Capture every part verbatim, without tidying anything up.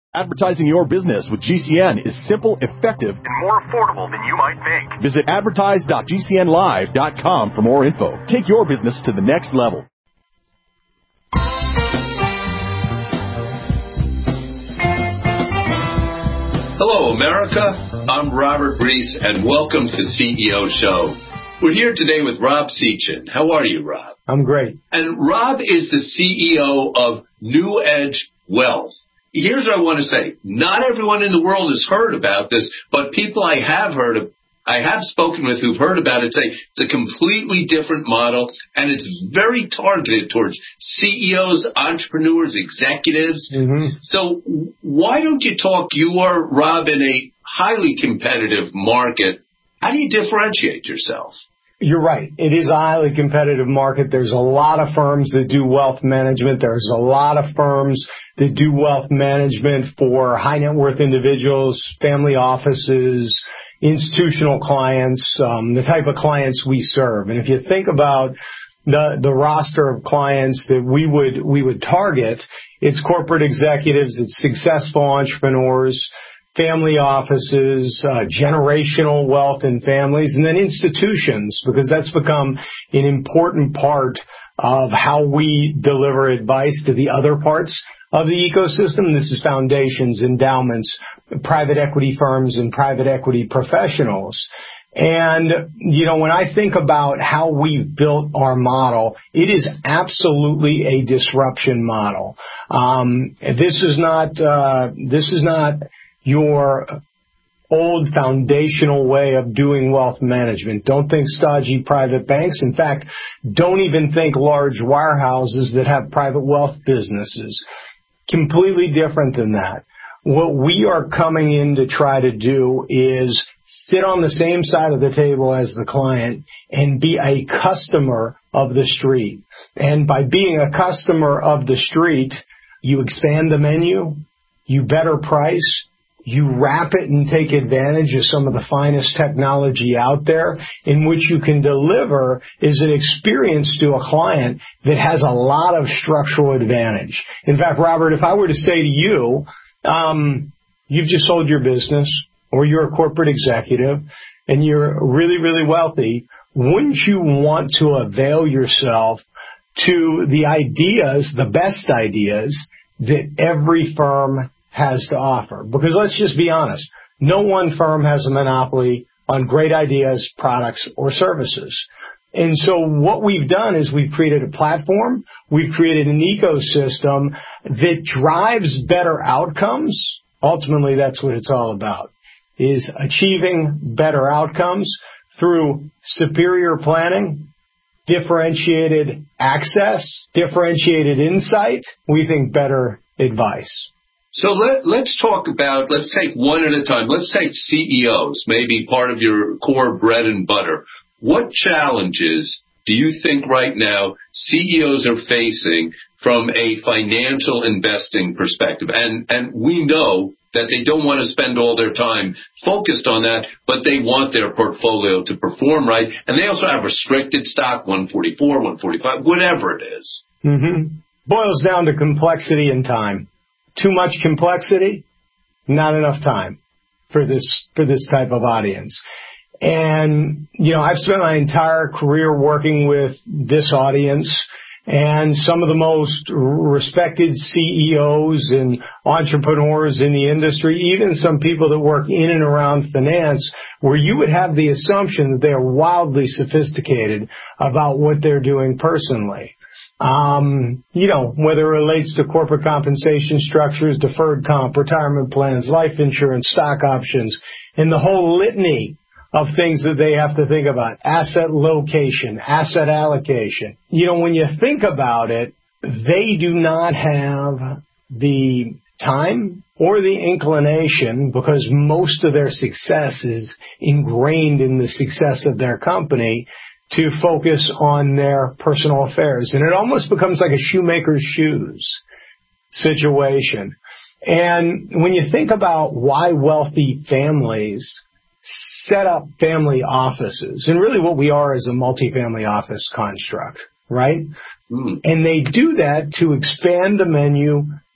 Advertising your business with G C N is simple, effective, and more affordable than you might think. Visit advertise dot g c n live dot com for more info. Take your business to the next level. Hello, America. I'm Robert Reese, and welcome to C E O Show. We're here today with Rob Sechan. How are you, Rob? I'm great. And Rob is the C E O of New Edge Wealth. Here's what I want to say. Not everyone in the world has heard about this, but people I have heard of, I have spoken with who've heard about it say it's a completely different model, and it's very targeted towards C E Os, entrepreneurs, executives. Mm-hmm. So why don't you talk? You are, Rob, in a highly competitive market. How do you differentiate yourself? You're right. It is a highly competitive market. There's a lot of firms that do wealth management. There's a lot of firms that do wealth management for high net worth individuals, family offices, institutional clients, um, the type of clients we serve. And if you think about the the roster of clients that we would we would target, it's corporate executives, it's successful entrepreneurs, family offices, uh, generational wealth in families, and then institutions, because that's become an important part of how we deliver advice to the other parts of the ecosystem. This is foundations, endowments, private equity firms, and private equity professionals. And, you know, when I think about how we've built our model, it is absolutely a disruption model. Um, this is not, uh, this is not your old foundational way of doing wealth management. Don't think stodgy private banks. In fact, don't even think large wirehouses that have private wealth businesses. Completely different than that. What we are coming in to try to do is sit on the same side of the table as the client and be a customer of the street. And by being a customer of the street, you expand the menu, you better price, you wrap it and take advantage of some of the finest technology out there, in which you can deliver is an experience to a client that has a lot of structural advantage. In fact, Robert, if I were to say to you, um, you've just sold your business, or you're a corporate executive, and you're really, really wealthy, wouldn't you want to avail yourself to the ideas, the best ideas, that every firm has to offer? Because let's just be honest, no one firm has a monopoly on great ideas, products, or services. And so what we've done is we've created a platform, we've created an ecosystem that drives better outcomes. Ultimately, that's what it's all about, is achieving better outcomes through superior planning, differentiated access, differentiated insight, we think better advice. So let, let's talk about, let's take one at a time. Let's take C E Os, maybe part of your core bread and butter. What challenges do you think right now C E Os are facing from a financial investing perspective? And, and we know that they don't want to spend all their time focused on that, but they want their portfolio to perform right. And they also have restricted stock, one forty-four, one forty-five, whatever it is. Mm-hmm. Boils down to complexity and time. Too much complexity, not enough time for this for this type of audience. And, you know, I've spent my entire career working with this audience, and some of the most respected C E Os and entrepreneurs in the industry, even some people that work in and around finance, where you would have the assumption that they are wildly sophisticated about what they're doing personally. Um, you know, whether it relates to corporate compensation structures, deferred comp, retirement plans, life insurance, stock options, and the whole litany of things that they have to think about. Asset location, asset allocation. You know, when you think about it, they do not have the time or the inclination, because most of their success is ingrained in the success of their company, to focus on their personal affairs. And it almost becomes like a shoemaker's shoes situation. And when you think about why wealthy families set up family offices, and really what we are is a multifamily office construct, right? Mm. And they do that to expand the menu,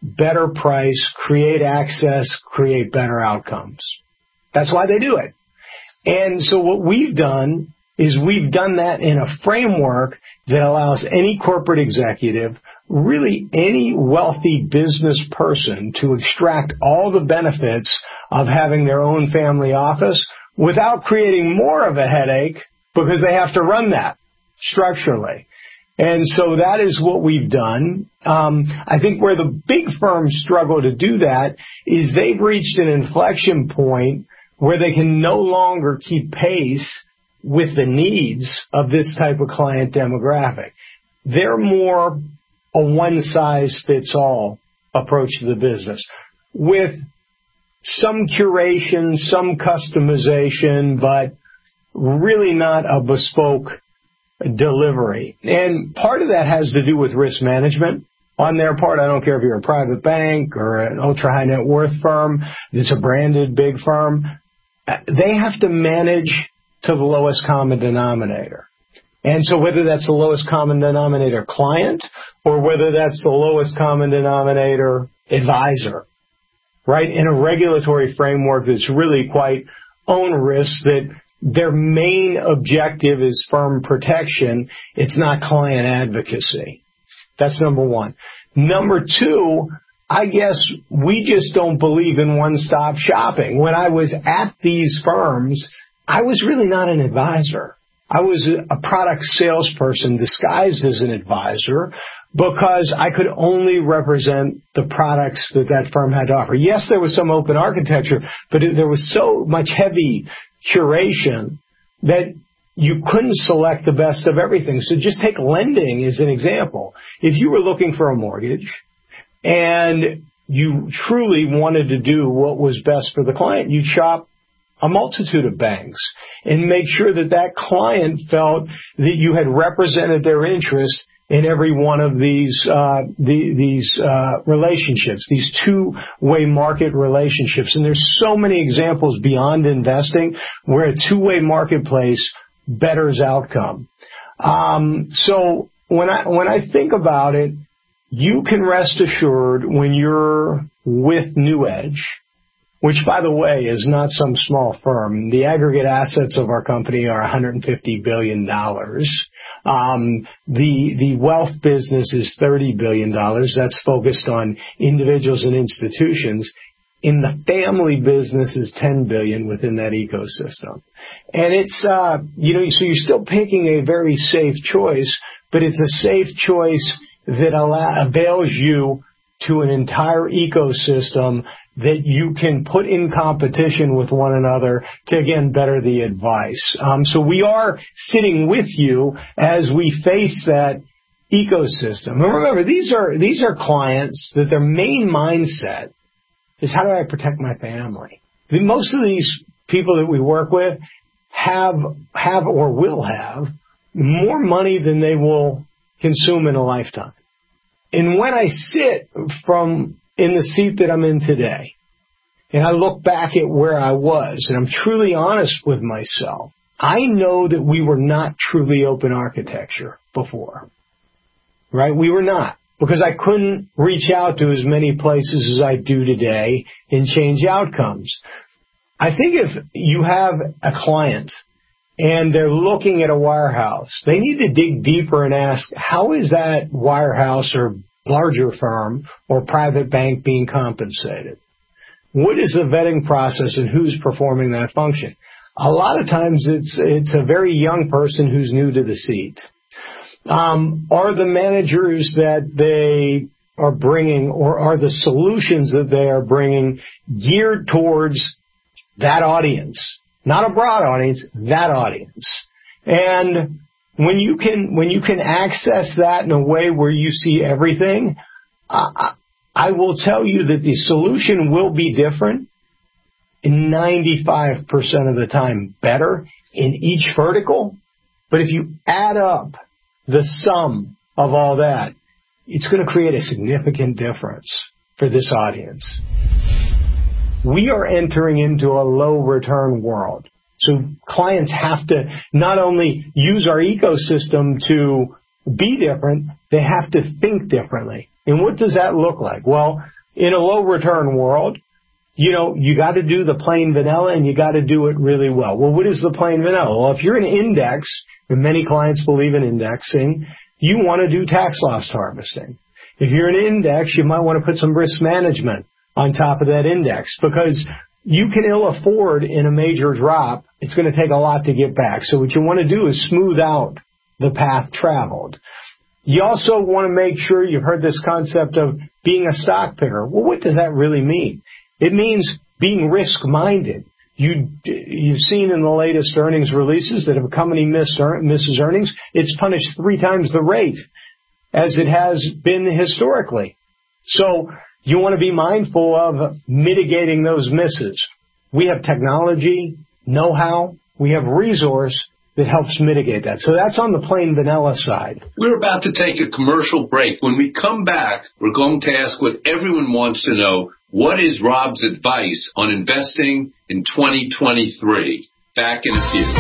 better price, create access, create better outcomes. That's why they do it. And so what we've done is we've done that in a framework that allows any corporate executive, really any wealthy business person, to extract all the benefits of having their own family office without creating more of a headache because they have to run that structurally. And so that is what we've done. Um, I think where the big firms struggle to do that is they've reached an inflection point where they can no longer keep pace with the needs of this type of client demographic. They're more a one-size-fits-all approach to the business with some curation, some customization, but really not a bespoke delivery. And part of that has to do with risk management on their part. I don't care if you're a private bank or an ultra-high net worth firm that's a branded big firm. They have to manage to the lowest common denominator. And so whether that's the lowest common denominator client or whether that's the lowest common denominator advisor, right, in a regulatory framework that's really quite onerous, that their main objective is firm protection, it's not client advocacy. That's number one. Number two, I guess we just don't believe in one-stop shopping. When I was at these firms, I was really not an advisor. I was a product salesperson disguised as an advisor because I could only represent the products that that firm had to offer. Yes, there was some open architecture, but there was so much heavy curation that you couldn't select the best of everything. So just take lending as an example. If you were looking for a mortgage and you truly wanted to do what was best for the client, you'd shop a multitude of banks and make sure that that client felt that you had represented their interest in every one of these uh, the, these uh, relationships, these two-way market relationships. And there's so many examples beyond investing where a two-way marketplace betters outcome. Um, so when I when I think about it, you can rest assured when you're with NewEdge, which, by the way, is not some small firm. The aggregate assets of our company are one hundred fifty billion dollars. Um, the the wealth business is thirty billion dollars. That's focused on individuals and institutions. In the family business is ten billion dollars within that ecosystem. And it's, uh, you know, so you're still picking a very safe choice, but it's a safe choice that allow, avails you to an entire ecosystem that you can put in competition with one another to, again, better the advice. Um, so we are sitting with you as we face that ecosystem. And remember, these are these are clients that their main mindset is, how do I protect my family? The, most of these people that we work with have have or will have more money than they will consume in a lifetime. And when I sit from in the seat that I'm in today, and I look back at where I was, and I'm truly honest with myself, I know that we were not truly open architecture before, right? We were not, because I couldn't reach out to as many places as I do today and change outcomes. I think if you have a client and they're looking at a wirehouse, they need to dig deeper and ask, how is that wirehouse or larger firm or private bank being compensated? What is the vetting process and who's performing that function? A lot of times it's it's a very young person who's new to the seat. Um, are the managers that they are bringing, or are the solutions that they are bringing geared towards that audience? Not a broad audience, that audience. And when you can when you can access that in a way where you see everything, I, I will tell you that the solution will be different, ninety-five percent of the time better in each vertical. But if you add up the sum of all that, it's going to create a significant difference for this audience. We are entering into a low return world. So clients have to not only use our ecosystem to be different, they have to think differently. And what does that look like? Well, in a low return world, you know, you got to do the plain vanilla and you got to do it really well. Well, what is the plain vanilla? Well, if you're an index, and many clients believe in indexing, you want to do tax loss harvesting. If you're an index, you might want to put some risk management on top of that index because you can ill afford in a major drop. It's going to take a lot to get back. So what you want to do is smooth out the path traveled. You also want to make sure you've heard this concept of being a stock picker. Well, what does that really mean? It means being risk-minded. You, you've seen in the latest earnings releases that if a company miss, misses earnings, it's punished three times the rate as it has been historically. So you want to be mindful of mitigating those misses. We have technology, know-how, we have resource that helps mitigate that. So that's on the plain vanilla side. We're about to take a commercial break. When we come back, we're going to ask what everyone wants to know. What is Rob's advice on investing in twenty twenty-three? Back in a few.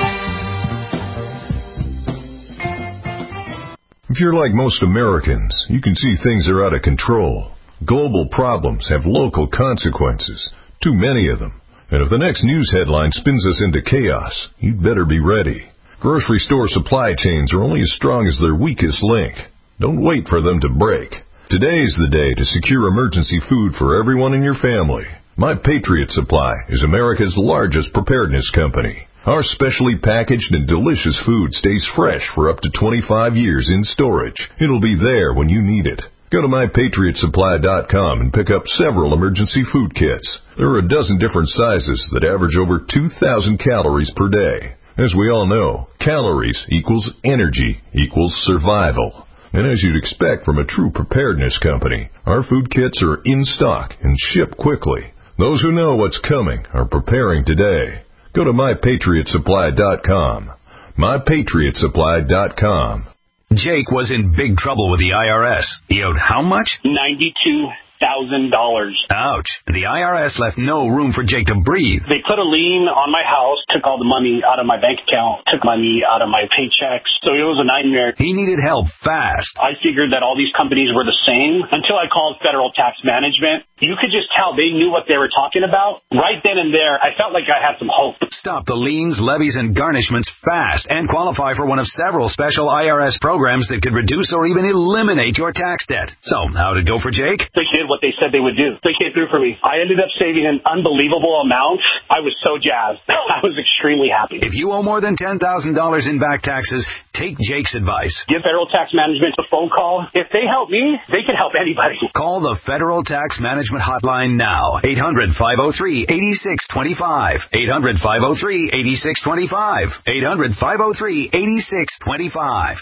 If you're like most Americans, you can see things are out of control. Global problems have local consequences, too many of them. And if the next news headline spins us into chaos, you'd better be ready. Grocery store supply chains are only as strong as their weakest link. Don't wait for them to break. Today's the day to secure emergency food for everyone in your family. My Patriot Supply is America's largest preparedness company. Our specially packaged and delicious food stays fresh for up to twenty-five years in storage. It'll be there when you need it. Go to my patriot supply dot com and pick up several emergency food kits. There are a dozen different sizes that average over two thousand calories per day. As we all know, calories equals energy equals survival. And as you'd expect from a true preparedness company, our food kits are in stock and ship quickly. Those who know what's coming are preparing today. Go to my patriot supply dot com. my patriot supply dot com. Jake was in big trouble with the I R S. He owed how much? ninety-two thousand dollars. Ouch. The I R S left no room for Jake to breathe. They put a lien on my house, took all the money out of my bank account, took money out of my paychecks. So it was a nightmare. He needed help fast. I figured that all these companies were the same until I called Federal Tax Management. You could just tell they knew what they were talking about. Right then and there, I felt like I had some hope. Stop the liens, levies, and garnishments fast and qualify for one of several special I R S programs that could reduce or even eliminate your tax debt. So, how'd it go for Jake? They did what they said they would do. They came through for me. I ended up saving an unbelievable amount. I was so jazzed. I was extremely happy. If you owe more than ten thousand dollars in back taxes, take Jake's advice. Give Federal Tax Management a phone call. If they help me, they can help anybody. Call the Federal Tax Management Hotline now. eight hundred, five oh three, eight six two five. eight hundred, five oh three, eight six two five. eight hundred, five oh three, eight six two five.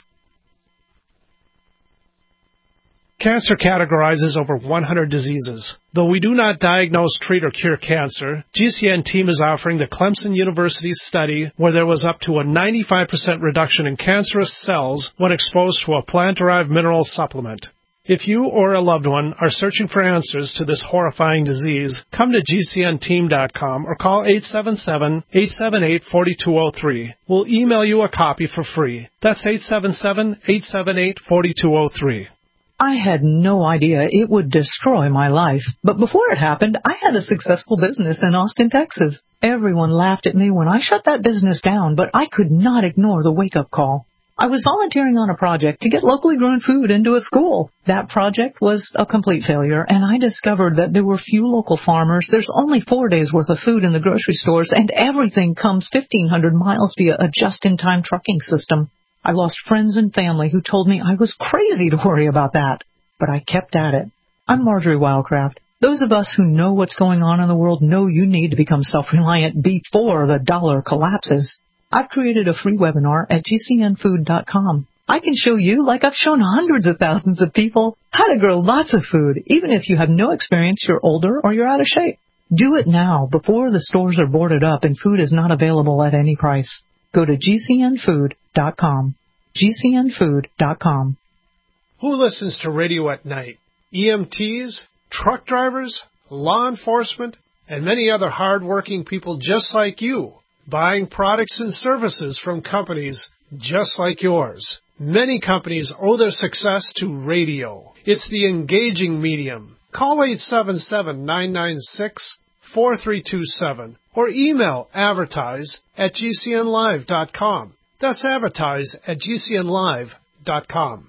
Cancer categorizes over one hundred diseases. Though we do not diagnose, treat, or cure cancer, G C N team is offering the Clemson University study where there was up to a ninety-five percent reduction in cancerous cells when exposed to a plant-derived mineral supplement. If you or a loved one are searching for answers to this horrifying disease, come to G C N team dot com or call eight seven seven, eight seven eight, four two zero three. We'll email you a copy for free. That's eight seven seven, eight seven eight, four two zero three. I had no idea it would destroy my life. But before it happened, I had a successful business in Austin, Texas. Everyone laughed at me when I shut that business down, but I could not ignore the wake-up call. I was volunteering on a project to get locally grown food into a school. That project was a complete failure, and I discovered that there were few local farmers. There's only four days' worth of food in the grocery stores, and everything comes fifteen hundred miles via a just-in-time trucking system. I lost friends and family who told me I was crazy to worry about that, but I kept at it. I'm Marjorie Wildcraft. Those of us who know what's going on in the world know you need to become self-reliant before the dollar collapses. I've created a free webinar at G C N food dot com. I can show you, like I've shown hundreds of thousands of people, how to grow lots of food, even if you have no experience, you're older, or you're out of shape. Do it now, before the stores are boarded up and food is not available at any price. Go to G C N food dot com. G C N food dot com. Who listens to radio at night? E M Ts, truck drivers, law enforcement, and many other hard-working people just like you, buying products and services from companies just like yours. Many companies owe their success to radio. It's the engaging medium. Call eight seven seven, nine nine six, four three two seven or email advertise at g c n live dot com. That's advertise at g c n live dot com.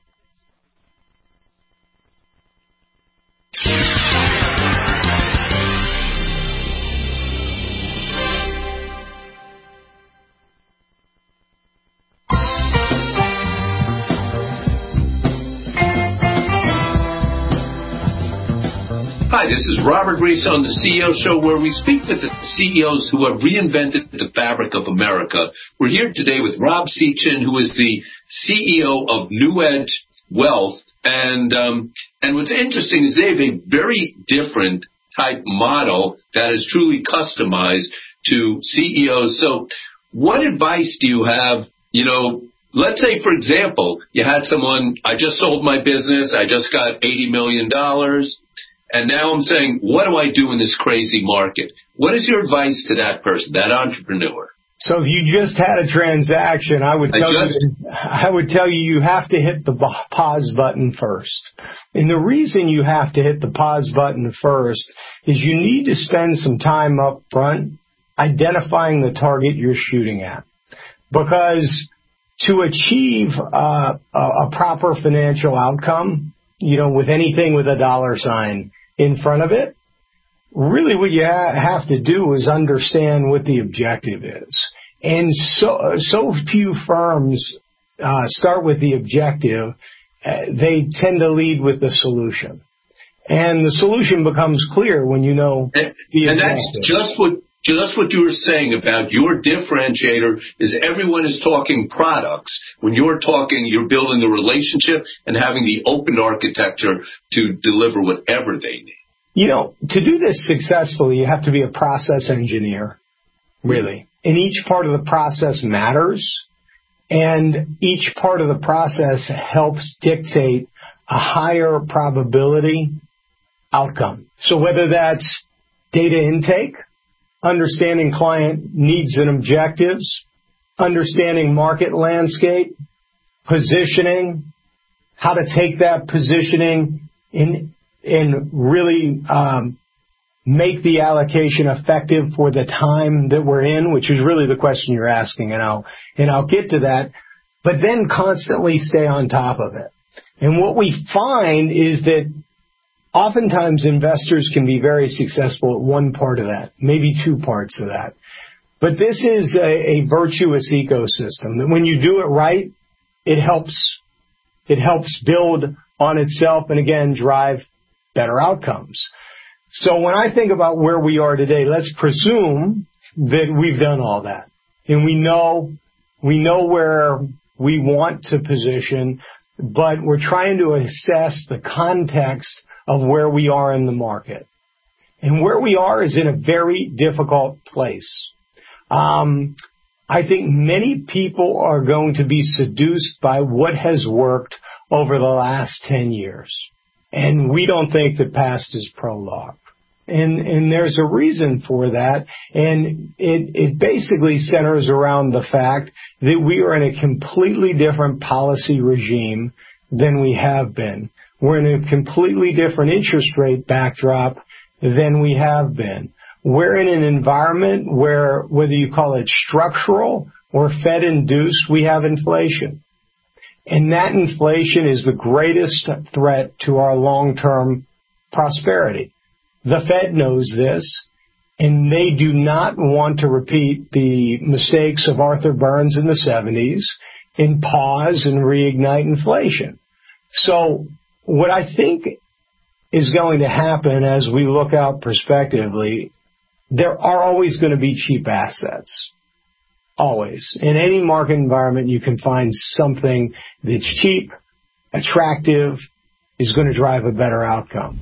Hi, this is Robert Reese on the C E O Show, where we speak with the C E Os who have reinvented the fabric of America. We're here today with Rob Sechan, who is the C E O of New Edge Wealth. And um, and what's interesting is they have a very different type model that is truly customized to C E Os. So what advice do you have, you know, let's say, for example, you had someone, I just sold my business, I just got eighty million dollars. And now I'm saying, what do I do in this crazy market? What is your advice to that person, that entrepreneur? So if you just had a transaction, I would tell I just, you, I would tell you, you have to hit the pause button first. And the reason you have to hit the pause button first is you need to spend some time up front identifying the target you're shooting at. Because to achieve uh, a, a proper financial outcome, you know, with anything with a dollar sign in front of it, really what you ha- have to do is understand what the objective is. And so so few firms uh, start with the objective. Uh, they tend to lead with the solution. And the solution becomes clear when you know and, the and objective. And that's just what, just what you were saying about your differentiator is everyone is talking products. When you're talking, you're building a relationship and having the open architecture to deliver whatever they need. You know, to do this successfully, you have to be a process engineer, really. And each part of the process matters, and each part of the process helps dictate a higher probability outcome. So whether that's data intake, understanding client needs and objectives, understanding market landscape, positioning, how to take that positioning in and really um, make the allocation effective for the time that we're in, which is really the question you're asking, and I'll and I'll get to that. But then constantly stay on top of it. And what we find is that oftentimes investors can be very successful at one part of that, maybe two parts of that. But this is a, a virtuous ecosystem that when you do it right, it helps it helps build on itself and again drive better outcomes. So when I think about where we are today, let's presume that we've done all that. And we know we know where we want to position, but we're trying to assess the context of where we are in the market. And where we are is in a very difficult place. Um, I think many people are going to be seduced by what has worked over the last ten years. And we don't think the past is prologue. And, and there's a reason for that. And it, it basically centers around the fact that we are in a completely different policy regime than we have been. We're in a completely different interest rate backdrop than we have been. We're in an environment where, whether you call it structural or Fed-induced, we have inflation. And that inflation is the greatest threat to our long-term prosperity. The Fed knows this, and they do not want to repeat the mistakes of Arthur Burns in the seventies and pause and reignite inflation. So what I think is going to happen as we look out prospectively, there are always going to be cheap assets. Always. In any market environment, you can find something that's cheap, attractive, is going to drive a better outcome.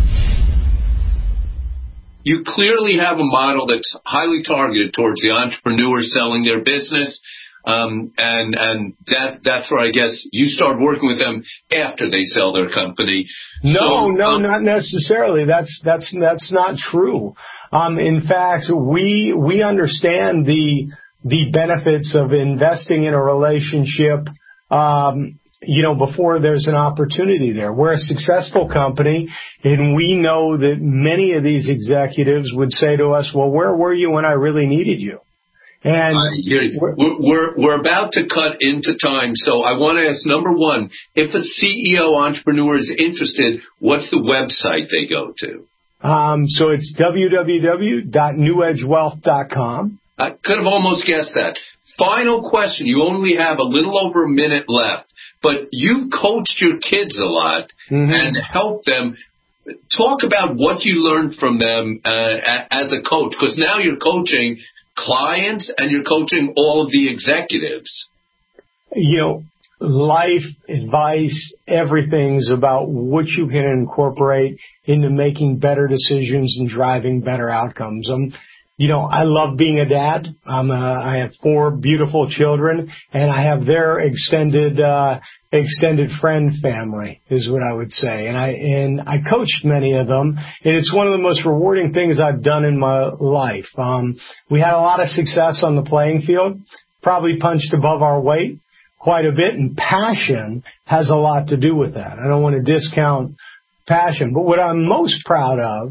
You clearly have a model that's highly targeted towards the entrepreneur selling their business. Um, and, and that, that's where I guess you start working with them after they sell their company. No, so, no, um, not necessarily. That's, that's, that's not true. Um, in fact, we, we understand the, the benefits of investing in a relationship, um, you know, before there's an opportunity there. We're a successful company, and we know that many of these executives would say to us, well, where were you when I really needed you? And uh, we're, we're, we're about to cut into time, so I want to ask, number one, if a C E O entrepreneur is interested, what's the website they go to? Um, so it's w w w dot new edge wealth dot com. I could have almost guessed that. Final question. You only have a little over a minute left, but you've coached your kids a lot mm-hmm. and helped them. Talk about what you learned from them uh, as a coach, because now you're coaching clients and you're coaching all of the executives. You know, life, advice, everything's about what you can incorporate into making better decisions and driving better outcomes. Um, you know, I love being a dad. I'm a, I have four beautiful children, and I have their extended uh, extended friend family, is what I would say. And I and I coached many of them, and it's one of the most rewarding things I've done in my life. Um, we had a lot of success on the playing field, probably punched above our weight quite a bit, and passion has a lot to do with that. I don't want to discount passion, but what I'm most proud of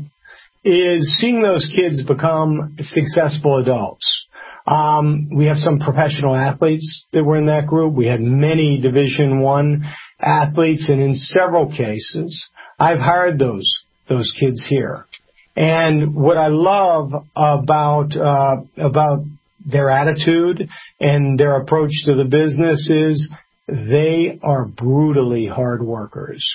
is seeing those kids become successful adults. Um, we have some professional athletes that were in that group. We had many Division One athletes, and in several cases, I've hired those those kids here. And what I love about uh, about their attitude and their approach to the business is they are brutally hard workers.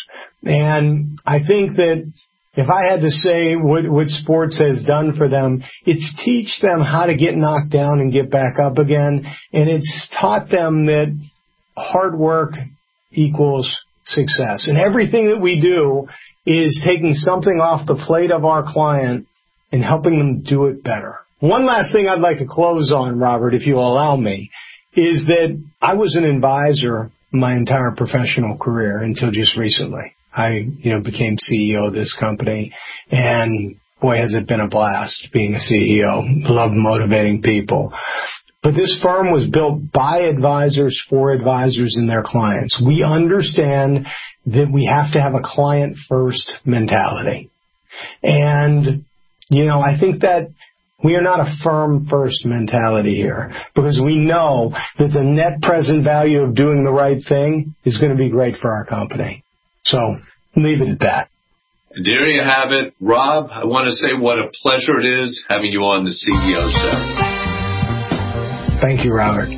And I think that if I had to say what, what sports has done for them, it's teach them how to get knocked down and get back up again. And it's taught them that hard work equals success. And everything that we do is taking something off the plate of our client and helping them do it better. One last thing I'd like to close on, Robert, if you'll allow me, is that I was an advisor my entire professional career until just recently. I, you know, became C E O of this company, and boy, has it been a blast being a C E O. Love motivating people. But this firm was built by advisors for advisors and their clients. We understand that we have to have a client-first mentality. And, you know, I think that we are not a firm-first mentality here, because we know that the net present value of doing the right thing is going to be great for our company. So leave it at that. And there you have it. Rob, I want to say what a pleasure it is having you on the C E O Show. Thank you, Robert.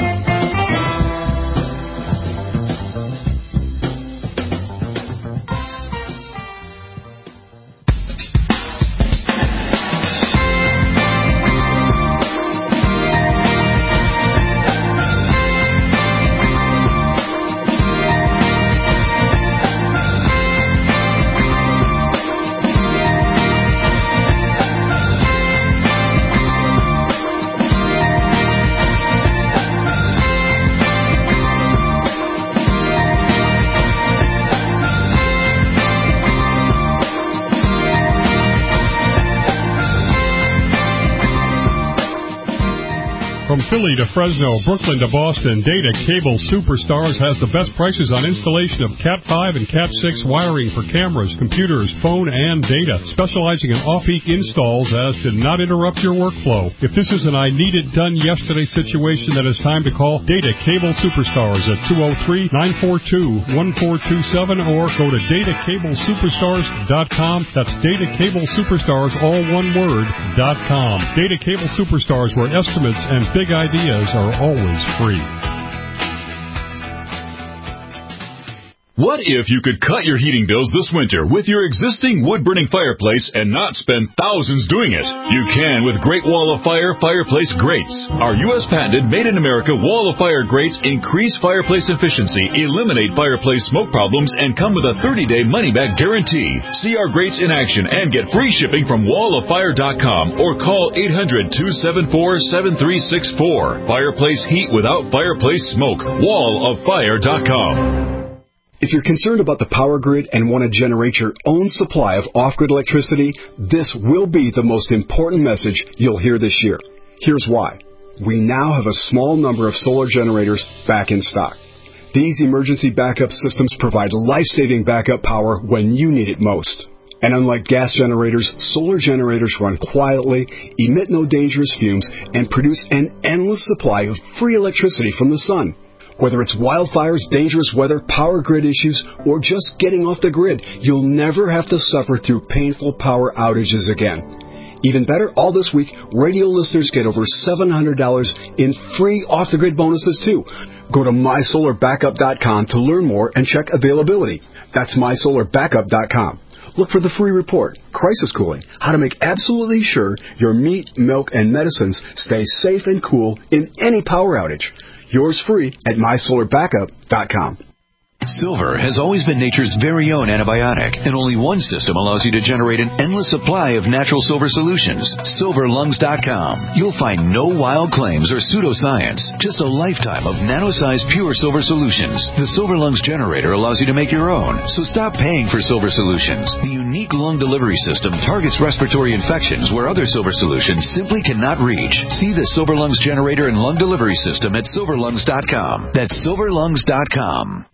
From Philly to Fresno, Brooklyn to Boston, Data Cable Superstars has the best prices on installation of Cat five and Cat six wiring for cameras, computers, phone, and data, specializing in off-peak installs as to not interrupt your workflow. If this is an I need it done yesterday situation, then it's time to call Data Cable Superstars at two oh three, nine four two, one four two seven or go to data cable superstars dot com. That's Data Cable Superstars, all one word, dot com. Data Cable Superstars, where estimates and big ideas are always free. What if you could cut your heating bills this winter with your existing wood-burning fireplace and not spend thousands doing it? You can with Great Wall of Fire fireplace grates. Our U S patented made-in-America Wall of Fire grates increase fireplace efficiency, eliminate fireplace smoke problems, and come with a thirty-day money-back guarantee. See our grates in action and get free shipping from wall of fire dot com or call eight hundred, two seven four, seven three six four. Fireplace heat without fireplace smoke. wall of fire dot com. If you're concerned about the power grid and want to generate your own supply of off-grid electricity, this will be the most important message you'll hear this year. Here's why. We now have a small number of solar generators back in stock. These emergency backup systems provide life-saving backup power when you need it most. And unlike gas generators, solar generators run quietly, emit no dangerous fumes, and produce an endless supply of free electricity from the sun. Whether it's wildfires, dangerous weather, power grid issues, or just getting off the grid, you'll never have to suffer through painful power outages again. Even better, all this week, radio listeners get over seven hundred dollars in free off-the-grid bonuses, too. Go to my solar backup dot com to learn more and check availability. That's my solar backup dot com. Look for the free report, Crisis Cooling, how to make absolutely sure your meat, milk, and medicines stay safe and cool in any power outage. Yours free at my solar backup dot com. Silver has always been nature's very own antibiotic, and only one system allows you to generate an endless supply of natural silver solutions. silver lungs dot com. You'll find no wild claims or pseudoscience, just a lifetime of nano-sized pure silver solutions. The Silver Lungs generator allows you to make your own, so stop paying for silver solutions. The unique lung delivery system targets respiratory infections where other silver solutions simply cannot reach. See the Silver Lungs generator and lung delivery system at silver lungs dot com. That's silver lungs dot com.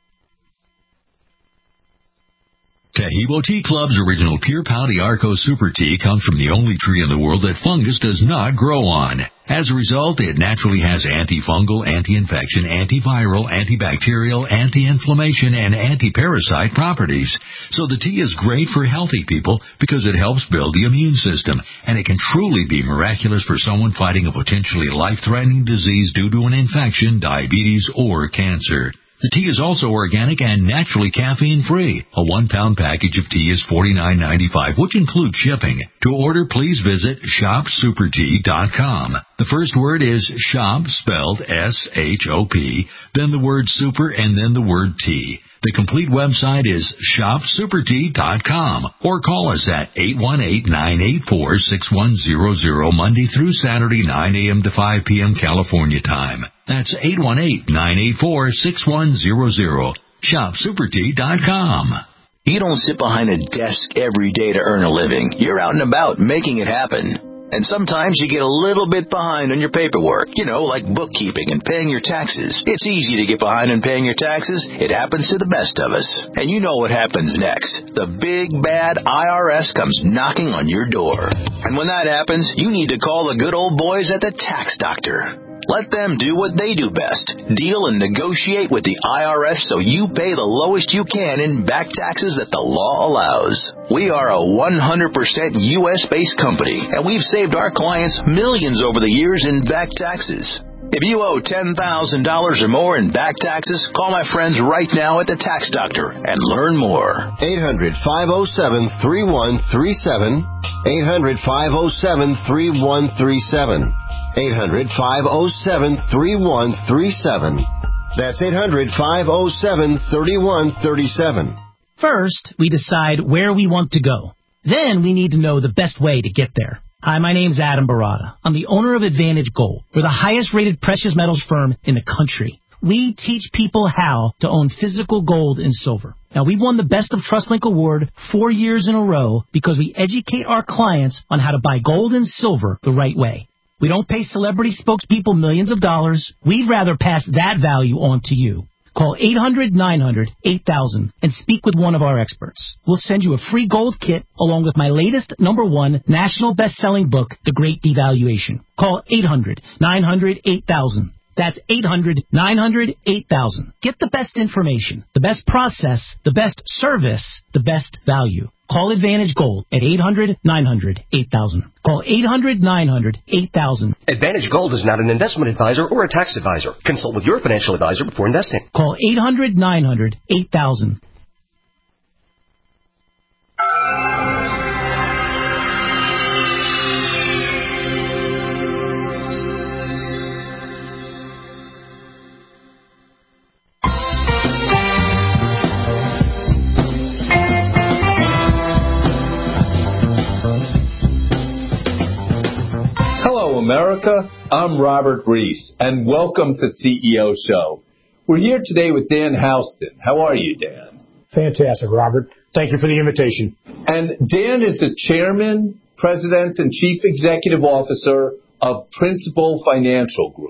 Taheebo Tea Club's original Pure Pouty Arco Super Tea comes from the only tree in the world that fungus does not grow on. As a result, it naturally has antifungal, anti-infection, antiviral, antibacterial, anti-inflammation, and anti-parasite properties. So the tea is great for healthy people because it helps build the immune system, and it can truly be miraculous for someone fighting a potentially life-threatening disease due to an infection, diabetes, or cancer. The tea is also organic and naturally caffeine-free. A one-pound package of tea is forty-nine ninety-five, which includes shipping. To order, please visit shop super tea dot com. The first word is shop, spelled S H O P, then the word super, and then the word tea. The complete website is shop super tea dot com, or call us at eight one eight, nine eight four, six one zero zero Monday through Saturday, nine a.m. to five p.m. California time. That's eight one eight, nine eight four, six one zero zero. shop super tea dot com. You don't sit behind a desk every day to earn a living. You're out and about making it happen. And sometimes you get a little bit behind on your paperwork, you know, like bookkeeping and paying your taxes. It's easy to get behind on paying your taxes. It happens to the best of us. And you know what happens next. The big, bad I R S comes knocking on your door. And when that happens, you need to call the good old boys at the Tax Doctor. Let them do what they do best. Deal and negotiate with the I R S so you pay the lowest you can in back taxes that the law allows. We are a one hundred percent U S-based company, and we've saved our clients millions over the years in back taxes. If you owe ten thousand dollars or more in back taxes, call my friends right now at the Tax Doctor and learn more. eight hundred, five oh seven, three one three seven. eight hundred, five oh seven, three one three seven. eight hundred, five oh seven, three one three seven. That's eight hundred, five oh seven, three one three seven. First, we decide where we want to go. Then we need to know the best way to get there. Hi, my name's Adam Barada. I'm the owner of Advantage Gold. We're the highest-rated precious metals firm in the country. We teach people how to own physical gold and silver. Now, we've won the Best of TrustLink Award four years in a row because we educate our clients on how to buy gold and silver the right way. We don't pay celebrity spokespeople millions of dollars. We'd rather pass that value on to you. Call eight hundred, nine hundred, eight thousand and speak with one of our experts. We'll send you a free gold kit along with my latest number one national best-selling book, The Great Devaluation. Call eight hundred, nine hundred, eight thousand. That's eight hundred, nine hundred, eight thousand. Get the best information, the best process, the best service, the best value. Call Advantage Gold at eight hundred, nine hundred, eight thousand. Call eight hundred, nine hundred, eight thousand. Advantage Gold is not an investment advisor or a tax advisor. Consult with your financial advisor before investing. Call eight hundred, nine hundred, eight thousand. America, I'm Robert Reese, and welcome to C E O Show. We're here today with Dan Houston. How are you, Dan? Fantastic, Robert. Thank you for the invitation. And Dan is the Chairman, President, and Chief Executive Officer of Principal Financial Group.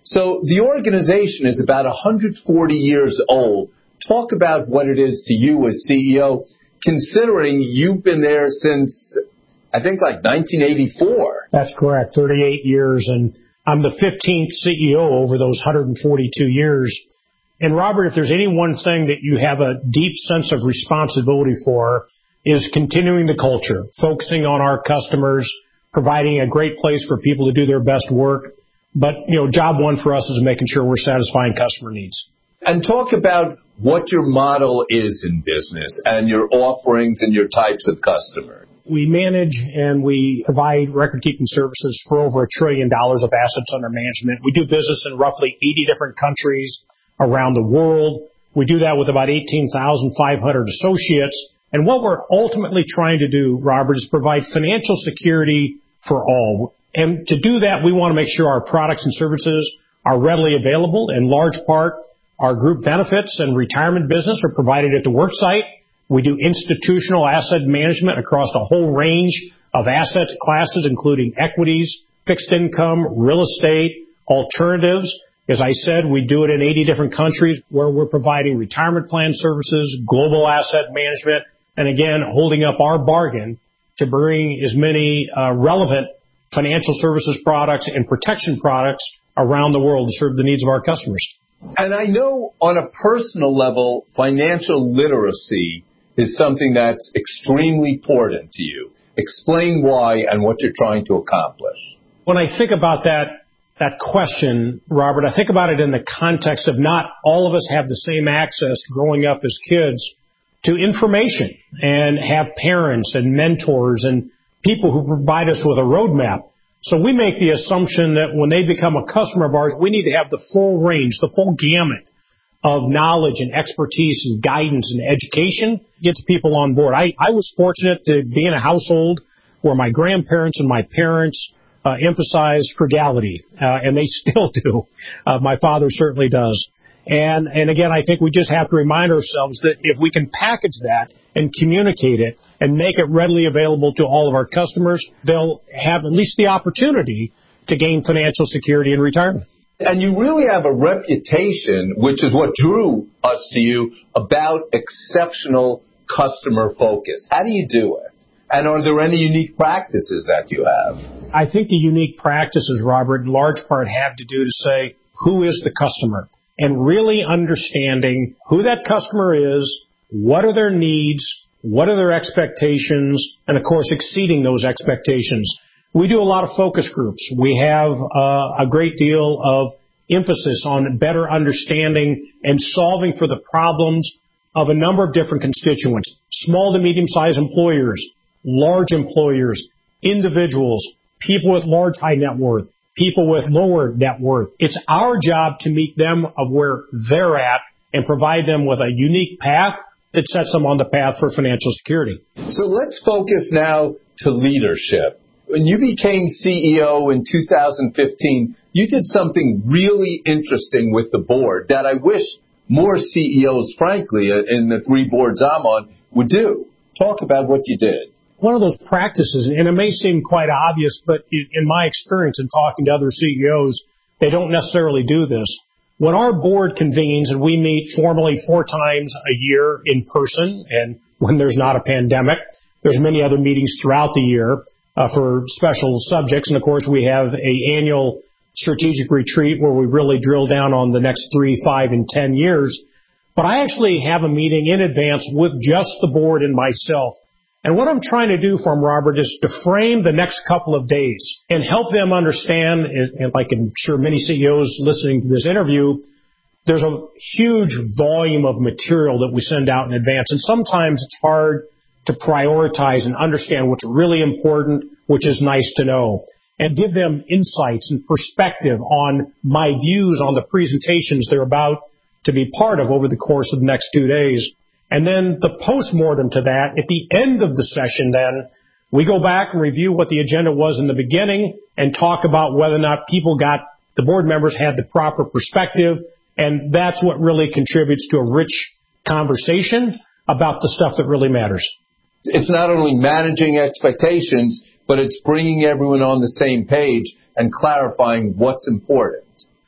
So the organization is about one hundred forty years old. Talk about what it is to you as C E O, considering you've been there since, I think, like nineteen eighty-four. That's correct, thirty-eight years, and I'm the fifteenth C E O over those one hundred forty-two years. And Robert, if there's any one thing that you have a deep sense of responsibility for, is continuing the culture, focusing on our customers, providing a great place for people to do their best work. But, you know, job one for us is making sure we're satisfying customer needs. And talk about what your model is in business and your offerings and your types of customers. We manage and we provide record-keeping services for over a trillion dollars of assets under management. We do business in roughly eighty different countries around the world. We do that with about eighteen thousand five hundred associates. And what we're ultimately trying to do, Robert, is provide financial security for all. And to do that, we want to make sure our products and services are readily available. In large part, our group benefits and retirement business are provided at the work site. We do institutional asset management across a whole range of asset classes, including equities, fixed income, real estate, alternatives. As I said, we do it in eighty different countries where we're providing retirement plan services, global asset management, and again, holding up our bargain to bring as many uh, relevant financial services products and protection products around the world to serve the needs of our customers. And I know on a personal level, financial literacy is something that's extremely important to you. Explain why and what you're trying to accomplish. When I think about that that question, Robert, I think about it in the context of not all of us have the same access growing up as kids to information and have parents and mentors and people who provide us with a roadmap. So we make the assumption that when they become a customer of ours, we need to have the full range, the full gamut of knowledge and expertise and guidance and education gets people on board. I, I was fortunate to be in a household where my grandparents and my parents uh, emphasized frugality, uh, and they still do. Uh, my father certainly does. And, and again, I think we just have to remind ourselves that if we can package that and communicate it and make it readily available to all of our customers, they'll have at least the opportunity to gain financial security in retirement. And you really have a reputation, which is what drew us to you, about exceptional customer focus. How do you do it? And are there any unique practices that you have? I think the unique practices, Robert, in large part have to do to say, who is the customer? And really understanding who that customer is, what are their needs, what are their expectations, and of course exceeding those expectations. We do a lot of focus groups. We have uh, a great deal of emphasis on better understanding and solving for the problems of a number of different constituents, small to medium-sized employers, large employers, individuals, people with large high net worth, people with lower net worth. It's our job to meet them of where they're at and provide them with a unique path that sets them on the path for financial security. So let's focus now to leadership. When you became C E O in two thousand fifteen, you did something really interesting with the board that I wish more C E Os, frankly, in the three boards I'm on, would do. Talk about what you did. One of those practices, and it may seem quite obvious, but in my experience in talking to other C E Os, they don't necessarily do this. When our board convenes, and we meet formally four times a year in person, and when there's not a pandemic, there's many other meetings throughout the year uh, for special subjects. And, of course, we have a annual strategic retreat where we really drill down on the next three, five, and ten years. But I actually have a meeting in advance with just the board and myself. And what I'm trying to do for them, Robert, is to frame the next couple of days and help them understand, and like I'm sure many C E Os listening to this interview, there's a huge volume of material that we send out in advance. And sometimes it's hard to prioritize and understand what's really important, which is nice to know, and give them insights and perspective on my views on the presentations they're about to be part of over the course of the next two days. And then the postmortem to that, at the end of the session then, we go back and review what the agenda was in the beginning and talk about whether or not people got, the board members had the proper perspective, and that's what really contributes to a rich conversation about the stuff that really matters. It's not only managing expectations, but it's bringing everyone on the same page and clarifying what's important.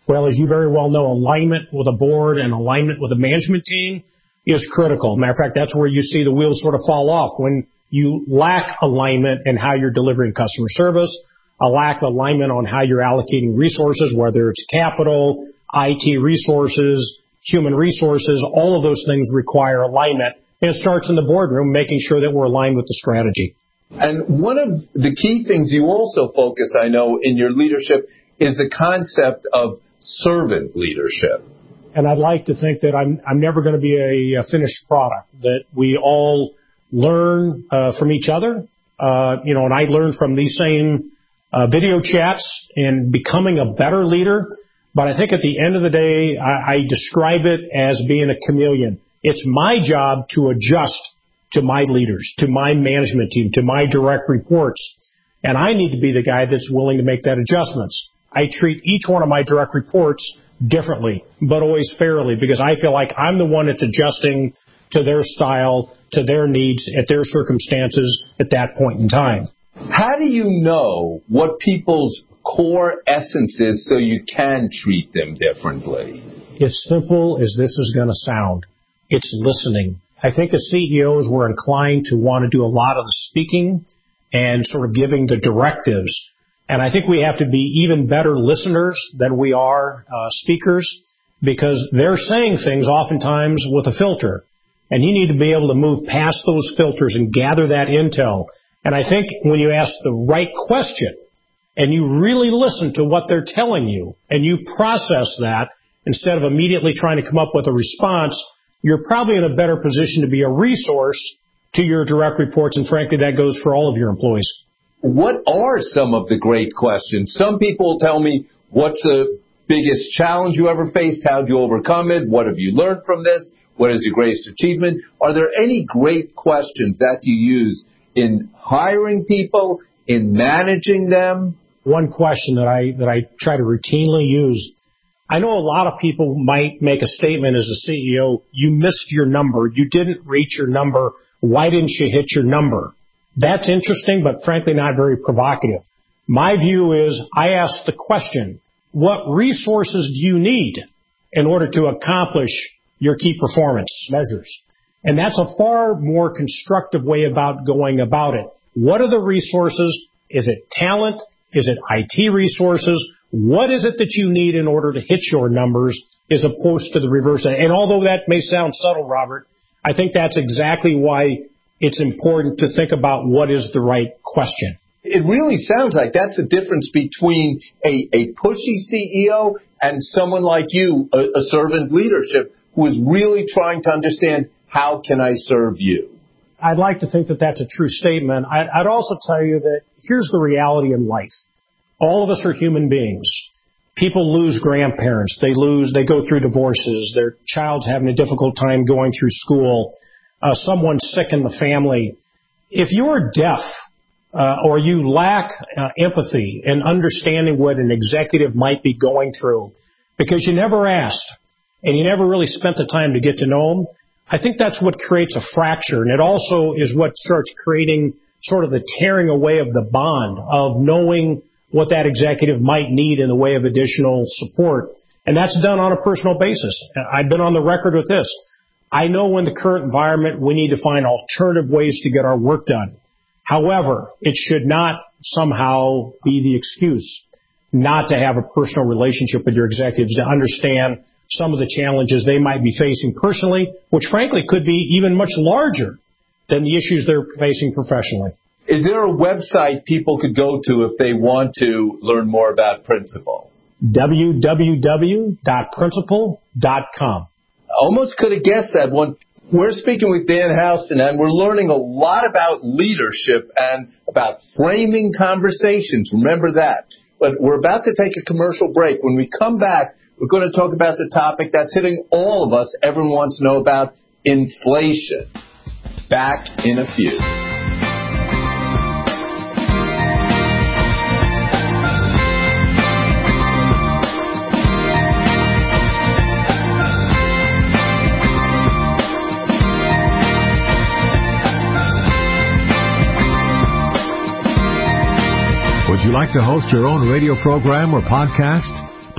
Well, as you very well know, alignment with a board and alignment with a management team is critical. Matter of fact, that's where you see the wheels sort of fall off when you lack alignment in how you're delivering customer service, a lack of alignment on how you're allocating resources, whether it's capital, I T resources, human resources, all of those things require alignment. And it starts in the boardroom, making sure that we're aligned with the strategy. And one of the key things you also focus, I know, in your leadership is the concept of servant leadership. And I'd like to think that I'm, I'm never going to be a, a finished product, that we all learn uh, from each other. Uh, you know, and I learned from these same uh, video chats and becoming a better leader. But I think at the end of the day, I, I describe it as being a chameleon. It's my job to adjust to my leaders, to my management team, to my direct reports. And I need to be the guy that's willing to make that adjustments. I treat each one of my direct reports differently, but always fairly, because I feel like I'm the one that's adjusting to their style, to their needs, at their circumstances at that point in time. How do you know what people's core essence is so you can treat them differently? As simple as this is going to sound, it's listening. I think as C E Os, we're inclined to want to do a lot of the speaking and sort of giving the directives. And I think we have to be even better listeners than we are uh, speakers, because they're saying things oftentimes with a filter. And you need to be able to move past those filters and gather that intel. And I think when you ask the right question and you really listen to what they're telling you and you process that instead of immediately trying to come up with a response, you're probably in a better position to be a resource to your direct reports. And frankly, that goes for all of your employees. What are some of the great questions? Some people tell me, what's the biggest challenge you ever faced? How did you overcome it? What have you learned from this? What is your greatest achievement? Are there any great questions that you use in hiring people, in managing them? One question that I that I try to routinely use. I know a lot of people might make a statement as a C E O, you missed your number, you didn't reach your number, why didn't you hit your number? That's interesting, but frankly not very provocative. My view is I ask the question, what resources do you need in order to accomplish your key performance measures? And that's a far more constructive way about going about it. What are the resources? Is it talent? Is it I T resources? What is it that you need in order to hit your numbers as opposed to the reverse? And although that may sound subtle, Robert, I think that's exactly why it's important to think about what is the right question. It really sounds like that's the difference between a, a pushy C E O and someone like you, a, a servant leadership, who is really trying to understand, how can I serve you? I'd like to think that that's a true statement. I'd, I'd also tell you that here's the reality in life. All of us are human beings. People lose grandparents. They lose, they go through divorces. Their child's having a difficult time going through school. Uh, someone's sick in the family. If you're deaf uh, or you lack uh, empathy and understanding what an executive might be going through because you never asked and you never really spent the time to get to know them, I think that's what creates a fracture. And it also is what starts creating sort of the tearing away of the bond of knowing what that executive might need in the way of additional support. And that's done on a personal basis. I've been on the record with this. I know in the current environment we need to find alternative ways to get our work done. However, it should not somehow be the excuse not to have a personal relationship with your executives, to understand some of the challenges they might be facing personally, which frankly could be even much larger than the issues they're facing professionally. Is there a website people could go to if they want to learn more about Principal? w w w dot principal dot com. Almost could have guessed that one. We're speaking with Dan Houston, and we're learning a lot about leadership and about framing conversations. Remember that. But we're about to take a commercial break. When we come back, we're going to talk about the topic that's hitting all of us. Everyone wants to know about inflation. Back in a few. Would you like to host your own radio program or podcast?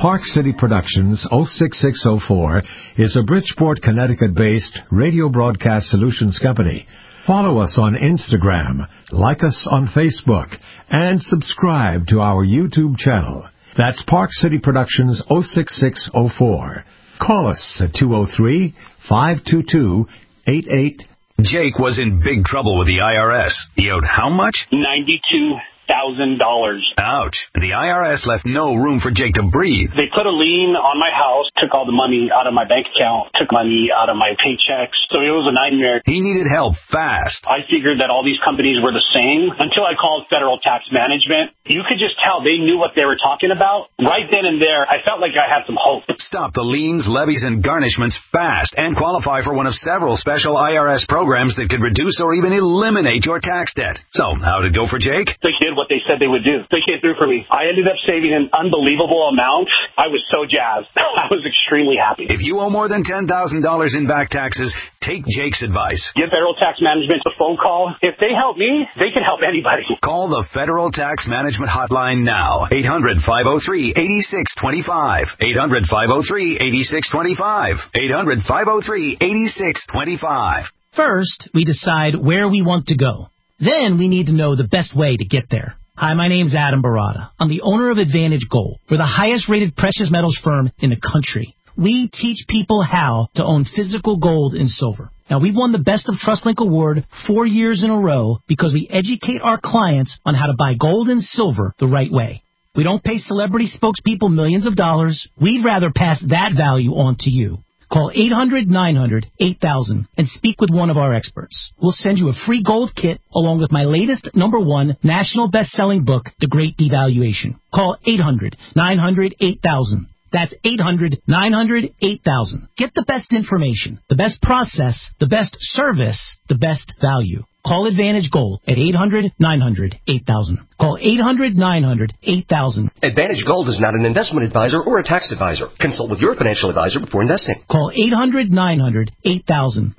Park City Productions oh six six oh four is a Bridgeport, Connecticut-based radio broadcast solutions company. Follow us on Instagram, like us on Facebook, and subscribe to our YouTube channel. That's Park City Productions oh six six oh four. Call us at two oh three, five two two, eight eight. Jake was in big trouble with the I R S. He owed how much? ninety-two thousand dollars. Ouch. The I R S left no room for Jake to breathe. They put a lien on my house, took all the money out of my bank account, took money out of my paychecks. So it was a nightmare. He needed help fast. I figured that all these companies were the same until I called Federal Tax Management. You could just tell they knew what they were talking about. Right then and there, I felt like I had some hope. Stop the liens, levies, and garnishments fast and qualify for one of several special I R S programs that could reduce or even eliminate your tax debt. So, how did it go for Jake? They did what they said they would do. They came through for me. I ended up saving an unbelievable amount. I was so jazzed. I was extremely happy. If you owe more than ten thousand dollars in back taxes, take Jake's advice. Give Federal Tax Management a phone call. If they help me, they can help anybody. Call the Federal Tax Management Hotline now. eight hundred, five oh three, eight six two five. eight hundred, five oh three, eight six two five. eight hundred, five oh three, eight six two five. First, we decide where we want to go. Then we need to know the best way to get there. Hi, my name's Adam Barada. I'm the owner of Advantage Gold. We're the highest-rated precious metals firm in the country. We teach people how to own physical gold and silver. Now, we've won the Best of TrustLink Award four years in a row because we educate our clients on how to buy gold and silver the right way. We don't pay celebrity spokespeople millions of dollars. We'd rather pass that value on to you. Call eight hundred, nine hundred, eight thousand and speak with one of our experts. We'll send you a free gold kit along with my latest number one national best-selling book, The Great Devaluation. Call eight hundred, nine hundred, eight thousand. That's eight hundred, nine hundred, eight thousand. Get the best information, the best process, the best service, the best value. Call Advantage Gold at eight hundred, nine hundred, eight thousand. Call eight hundred, nine hundred, eight thousand. Advantage Gold is not an investment advisor or a tax advisor. Consult with your financial advisor before investing. Call eight hundred, nine hundred, eight thousand.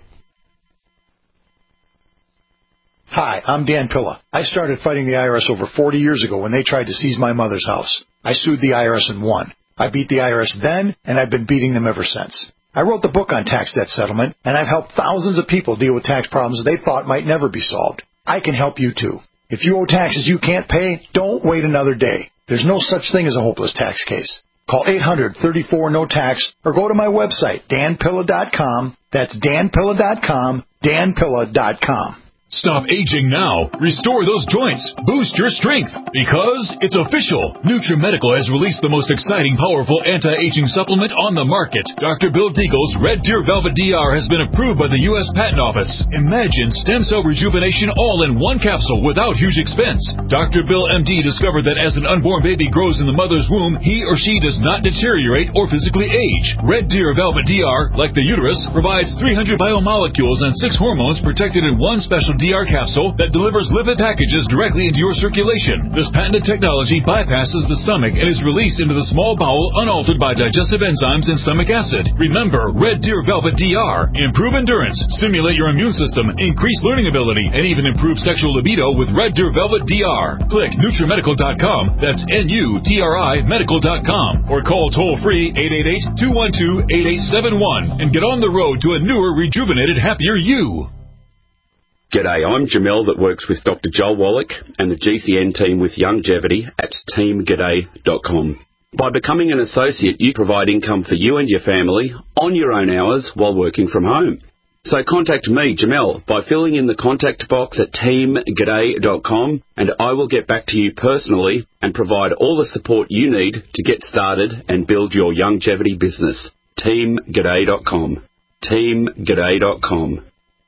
Hi, I'm Dan Pilla. I started fighting the I R S over forty years ago when they tried to seize my mother's house. I sued the I R S and won. I beat the I R S then, and I've been beating them ever since. I wrote the book on tax debt settlement, and I've helped thousands of people deal with tax problems they thought might never be solved. I can help you too. If you owe taxes you can't pay, don't wait another day. There's no such thing as a hopeless tax case. Call eight hundred, thirty-four, no tax or go to my website, dan pilla dot com. That's dan pilla dot com, dan pilla dot com. Stop aging now. Restore those joints. Boost your strength. Because it's official. NutriMedical has released the most exciting, powerful anti-aging supplement on the market. Doctor Bill Deagle's Red Deer Velvet D R has been approved by the U S Patent Office. Imagine stem cell rejuvenation all in one capsule without huge expense. Doctor Bill M D discovered that as an unborn baby grows in the mother's womb, he or she does not deteriorate or physically age. Red Deer Velvet D R, like the uterus, provides three hundred biomolecules and six hormones protected in one special D R capsule that delivers lipid packages directly into your circulation. This patented technology bypasses the stomach and is released into the small bowel unaltered by digestive enzymes and stomach acid. Remember, Red Deer Velvet D R. Improve endurance, stimulate your immune system, increase learning ability, and even improve sexual libido with Red Deer Velvet D R. Click NutriMedical dot com, that's N U T R I medical dot com, or call toll-free eight eight eight, two one two, eight eight seven one and get on the road to a newer, rejuvenated, happier you. G'day, I'm Jamel that works with Doctor Joel Wallach and the G C N team with Longevity at team g'day dot com. By becoming an associate, you provide income for you and your family on your own hours while working from home. So contact me, Jamel, by filling in the contact box at team g'day dot com and I will get back to you personally and provide all the support you need to get started and build your longevity business. team g'day dot com. team g'day dot com.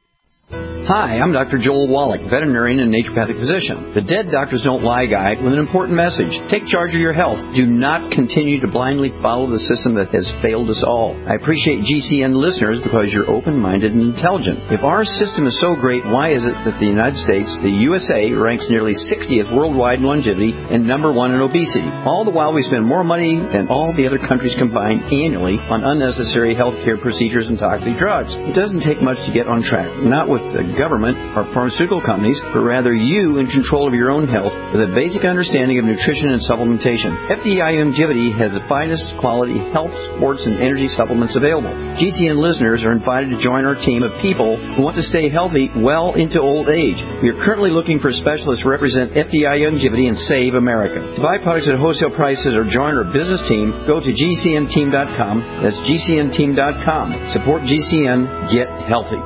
Hi, I'm Doctor Joel Wallach, veterinarian and naturopathic physician. The Dead Doctors Don't Lie guide with an important message. Take charge of your health. Do not continue to blindly follow the system that has failed us all. I appreciate G C N listeners because you're open-minded and intelligent. If our system is so great, why is it that the United States, the U S A, ranks nearly sixtieth worldwide in longevity and number one in obesity? All the while we spend more money than all the other countries combined annually on unnecessary health care procedures and toxic drugs. It doesn't take much to get on track, not with with the government or pharmaceutical companies, but rather you in control of your own health with a basic understanding of nutrition and supplementation. F D I Longevity has the finest quality health, sports, and energy supplements available. G C N listeners are invited to join our team of people who want to stay healthy well into old age. We are currently looking for specialists to represent F D I Longevity and Save America. To buy products at wholesale prices or join our business team, go to G C N team dot com. That's G C N team dot com. Support G C N. Get healthy.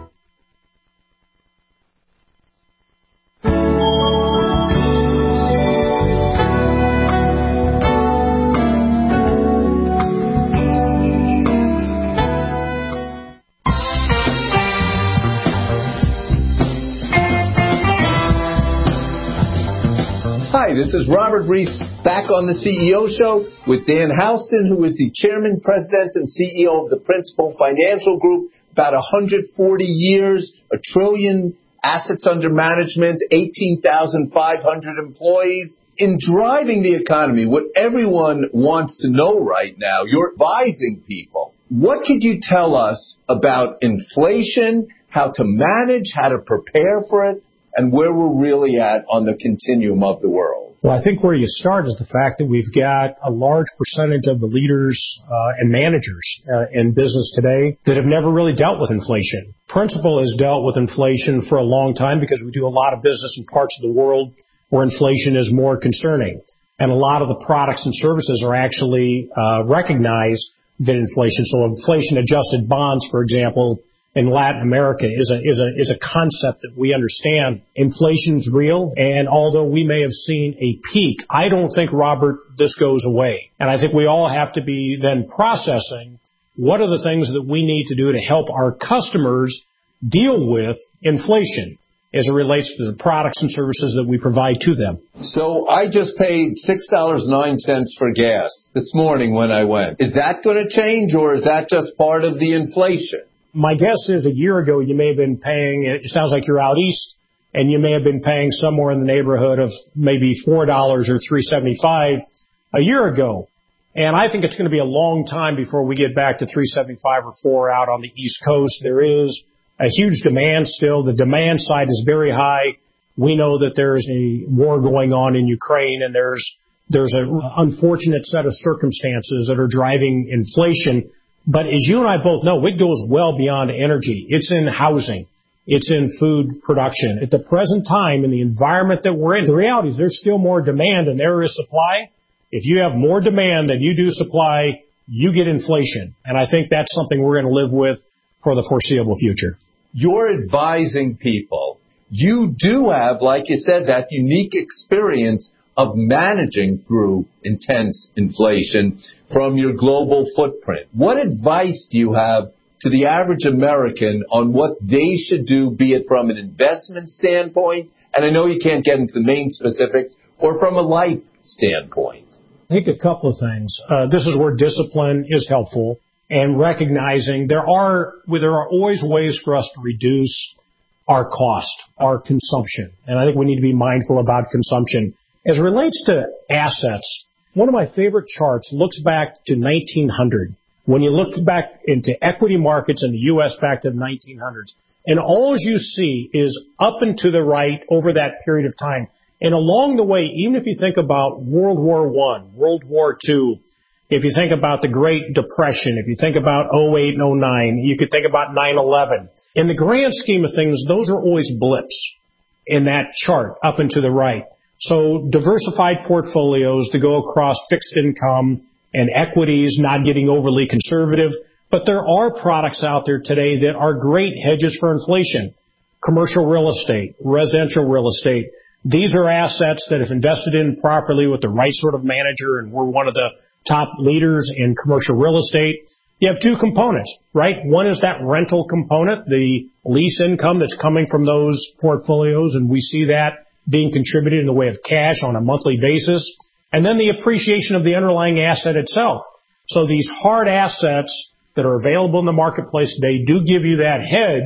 Hi, this is Robert Reese back on the C E O Show with Dan Houston, who is the Chairman, President, and C E O of the Principal Financial Group. About one hundred forty years, a trillion assets under management, eighteen thousand five hundred employees. In driving the economy, what everyone wants to know right now, you're advising people. What could you tell us about inflation, how to manage, how to prepare for it, and where we're really at on the continuum of the world? Well, I think where you start is the fact that we've got a large percentage of the leaders uh, and managers uh, in business today that have never really dealt with inflation. Principal has dealt with inflation for a long time because we do a lot of business in parts of the world where inflation is more concerning. And a lot of the products and services are actually uh, recognize that inflation. So inflation-adjusted bonds, for example, in Latin America is a is a is a concept that we understand. Inflation's real, and although we may have seen a peak, I don't think, Robert, this goes away. And I think we all have to be then processing what are the things that we need to do to help our customers deal with inflation as it relates to the products and services that we provide to them. So I just paid six dollars and nine cents for gas this morning when I went. Is that going to change, or is that just part of the inflation? My guess is a year ago you may have been paying, it sounds like you're out east, and you may have been paying somewhere in the neighborhood of maybe four dollars or three seventy-five a year ago. And I think it's going to be a long time before we get back to three seventy-five or four out on the East Coast. There is a huge demand still. The demand side is very high. We know that there's a war going on in Ukraine, and there's there's an unfortunate set of circumstances that are driving inflation. But as you and I both know, it goes well beyond energy. It's in housing. It's in food production. At the present time, in the environment that we're in, the reality is there's still more demand than there is supply. If you have more demand than you do supply, you get inflation. And I think that's something we're going to live with for the foreseeable future. You're advising people. You do have, like you said, that unique experience of managing through intense inflation from your global footprint. What advice do you have to the average American on what they should do, be it from an investment standpoint, and I know you can't get into the main specifics, or from a life standpoint? I think a couple of things. Uh, this is where discipline is helpful, and recognizing there are well, there are always ways for us to reduce our cost, our consumption, and I think we need to be mindful about consumption. As it relates to assets, one of my favorite charts looks back to nineteen hundred. When you look back into equity markets in the U S back to the nineteen hundreds, and all you see is up and to the right over that period of time. And along the way, even if you think about World War One, World War Two, if you think about the Great Depression, if you think about oh eight and oh nine, you could think about nine eleven. In the grand scheme of things, those are always blips in that chart up and to the right. So diversified portfolios to go across fixed income and equities, not getting overly conservative. But there are products out there today that are great hedges for inflation. Commercial real estate, residential real estate. These are assets that if invested in properly with the right sort of manager, and we're one of the top leaders in commercial real estate, you have two components, right? One is that rental component, the lease income that's coming from those portfolios, and we see that being contributed in the way of cash on a monthly basis, and then the appreciation of the underlying asset itself. So these hard assets that are available in the marketplace today do give you that hedge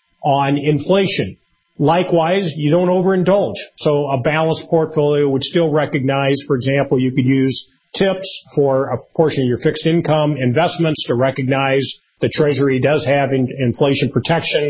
on inflation. Likewise, you don't overindulge. So a balanced portfolio would still recognize, for example, you could use tips for a portion of your fixed income investments to recognize the Treasury does have in, inflation protection.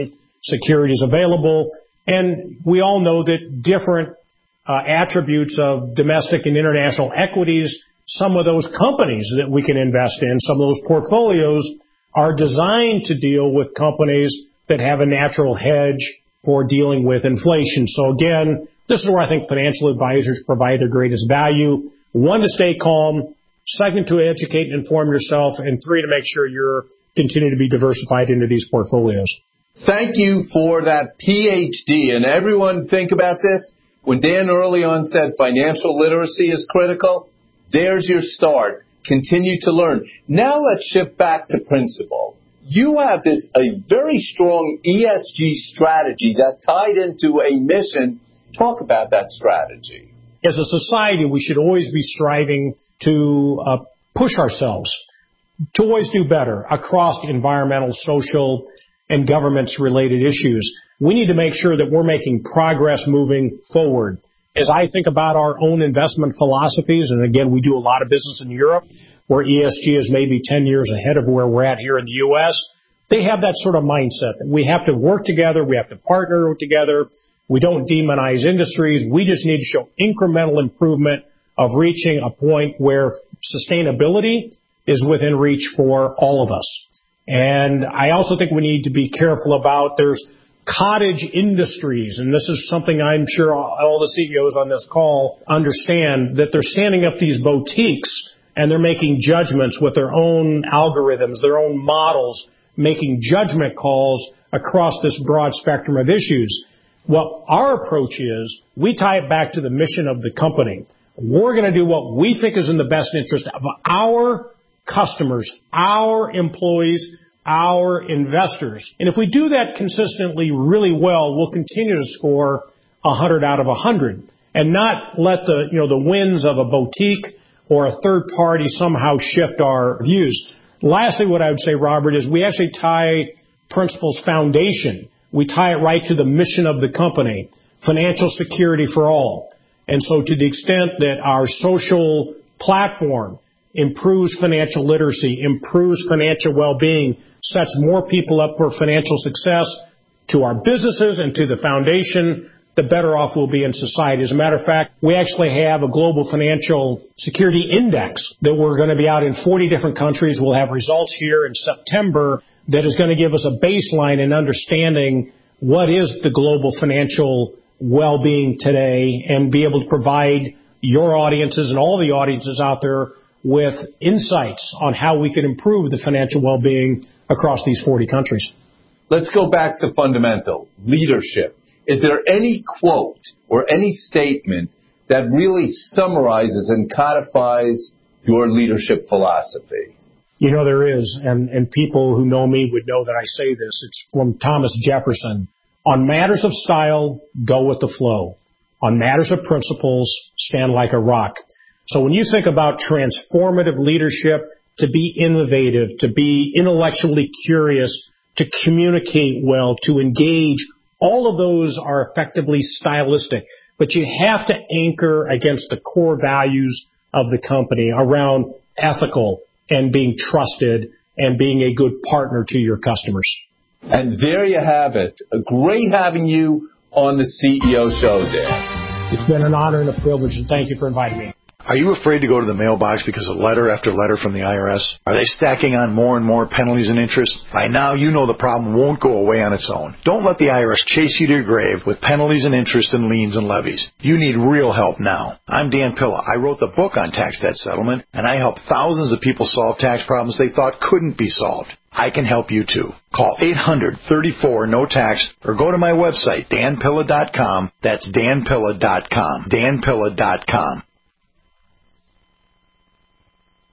securities available. And we all know that different uh, attributes of domestic and international equities, some of those companies that we can invest in, some of those portfolios are designed to deal with companies that have a natural hedge for dealing with inflation. So again, this is where I think financial advisors provide their greatest value. One, to stay calm. Second, to educate and inform yourself. And three, to make sure you're continuing to be diversified into these portfolios. Thank you for that P H D. And everyone think about this. When Dan early on said financial literacy is critical, there's your start. Continue to learn. Now let's shift back to principle. You have this a very strong E S G strategy that tied into a mission. Talk about that strategy. As a society, we should always be striving to uh, push ourselves, to always do better across environmental, social, and governments-related issues. We need to make sure that we're making progress moving forward. As I think about our own investment philosophies, and again, we do a lot of business in Europe, where E S G is maybe ten years ahead of where we're at here in the U S, they have that sort of mindset. We have to work together. We have to partner together. We don't demonize industries. We just need to show incremental improvement of reaching a point where sustainability is within reach for all of us. And I also think we need to be careful about there's cottage industries, and this is something I'm sure all the C E Os on this call understand, that they're standing up these boutiques and they're making judgments with their own algorithms, their own models, making judgment calls across this broad spectrum of issues. What our approach is, we tie it back to the mission of the company. We're going to do what we think is in the best interest of our customers, our employees, our investors. And if we do that consistently really well, we'll continue to score one hundred out of one hundred and not let the, you know, the winds of a boutique or a third party somehow shift our views. Lastly, what I would say, Robert, is we actually tie Principal's foundation. We tie it right to the mission of the company, financial security for all. And so to the extent that our social platform improves financial literacy, improves financial well-being, sets more people up for financial success to our businesses and to the foundation, the better off we'll be in society. As a matter of fact, we actually have a global financial security index that we're going to be out in forty different countries. We'll have results here in September that is going to give us a baseline in understanding what is the global financial well-being today and be able to provide your audiences and all the audiences out there with insights on how we can improve the financial well-being across these forty countries. Let's go back to fundamental leadership. Is there any quote or any statement that really summarizes and codifies your leadership philosophy? You know, there is, and, and people who know me would know that I say this. It's from Thomas Jefferson. On matters of style, go with the flow. On matters of principles, stand like a rock. So when you think about transformative leadership, to be innovative, to be intellectually curious, to communicate well, to engage, all of those are effectively stylistic. But you have to anchor against the core values of the company around ethical and being trusted and being a good partner to your customers. And there you have it. Great having you on the C E O Show, Dan. It's been an honor and a privilege, and thank you for inviting me. Are you afraid to go to the mailbox because of letter after letter from the I R S? Are they stacking on more and more penalties and interest? By now, you know the problem won't go away on its own. Don't let the I R S chase you to your grave with penalties and interest and liens and levies. You need real help now. I'm Dan Pilla. I wrote the book on tax debt settlement, and I help thousands of people solve tax problems they thought couldn't be solved. I can help you too. Call eight hundred, thirty-four, no tax or go to my website, dan pilla dot com. That's dan pilla dot com. dan pilla dot com.